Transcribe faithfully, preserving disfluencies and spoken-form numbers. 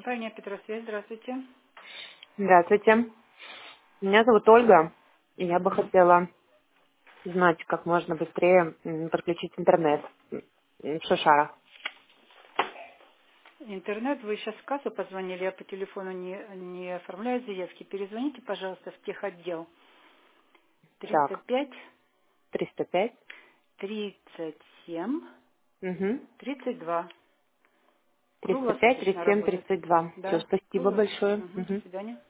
Компания Петросвязь, здравствуйте. Здравствуйте. Меня зовут Ольга, и я бы Мгм. хотела знать, как можно быстрее м, подключить интернет м, в Шишарах. Интернет, вы сейчас в кассу позвонили, я по телефону не, не оформляю заявки. Перезвоните, пожалуйста, в техотдел. тридцать Так, пять триста пять. тридцать семь Угу. тридцать два. триста пять, тридцать Круглосуточно семь, работает. тридцать два. Все, Да, спасибо круглосуточно. большое. Мгм. До Мгм. свидания.